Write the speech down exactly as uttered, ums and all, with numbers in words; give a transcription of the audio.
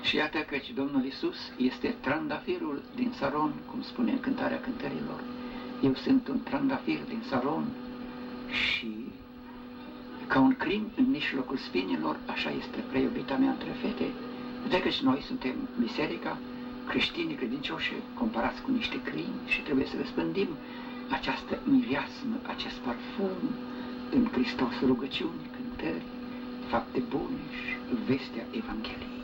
Și iată căci Domnul Iisus este trandafirul din Saron, cum spune în Cântarea Cântărilor. Eu sunt un trandafir din Saron și ca un crin în mijlocul spinilor, așa este prea iubita mea între fete. Iată căci noi suntem biserica, creștinii credincioși, comparați cu niște crini și trebuie să răspândim această mireasmă, acest parfum în Hristos, rugăciuni, cântări, fapte bune și vestea Evangheliei.